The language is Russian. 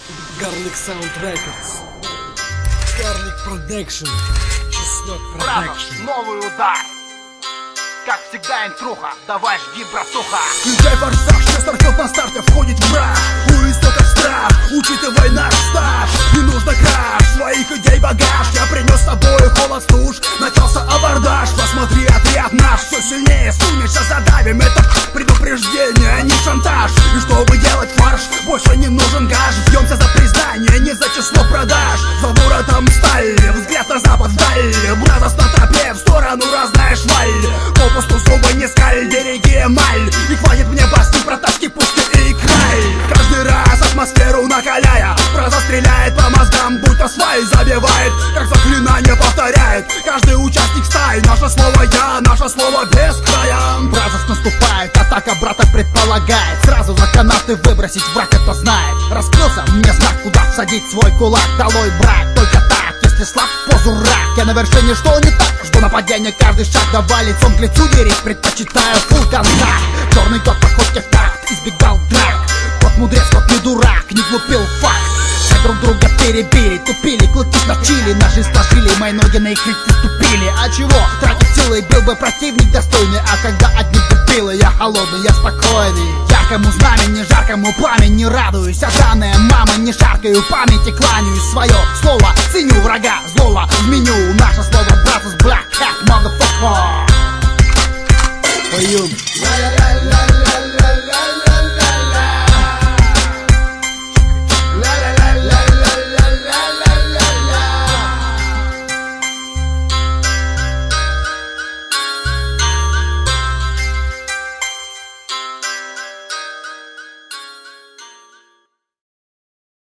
Garlic Sound Records, Garlic Production, Чеснок Братов, Production. новый удар. Как всегда, интруха, давай жги, братуха. Включай форсаж, все стартов на старте, входит враг. У истоков страх, учитывай наш стаж. Не нужно краш, своих идей багаж. Я принес с собой холод стуж, начался абордаж. Посмотри, отряд наш все сильнее, сунешься, задавим. Это предупреждение, а не шантаж. И чтобы делать фарш, больше не нужен гаж. Бьемся за признание, не за число продаж. За воротом сталь, взгляд на запад вдаль. Бразос на тропе, в сторону разная шваль. Попусту зубы не скаль, береги эмаль. И хватит мне басни про тачки, пушки и край. Каждый раз атмосферу накаляя, фраза стреляет по мозгам, будто свай забивает, как заклинание повторяет каждый участник стаи. Наше слово я, наше слово без края. Бразос наступает, атака брата предполагает сразу за канаты выбросить, враг это знает. Раскрылся мне знак, куда всадить свой кулак. Долой брак, только так, если слаб, в позу рак. Я на вершине, что не так? Жду нападения, каждый шаг, давай лицом к лицу дерись. Предпочитаю фул контакт. Черный кот по ходке в такт, избегал драк. Кот мудрец, кот не дурак, не глупил факт. Все друг друга перебили, тупили, клыки смочили, ножи сложили, мои ноги на их крики ступили. А чего? Тратить силы, был бы противник достойный. А когда одни дебилы, я холодный, я спокойный. Яркому знамени, жаркому пламени радуюсь. Ожаная мама, не шаркаю, памяти кланяюсь. Свое слово ценю, врага злого в меню. Наше слово Brazos Black Hat, motherfucker. Поем. Ла-ла-ла-ла.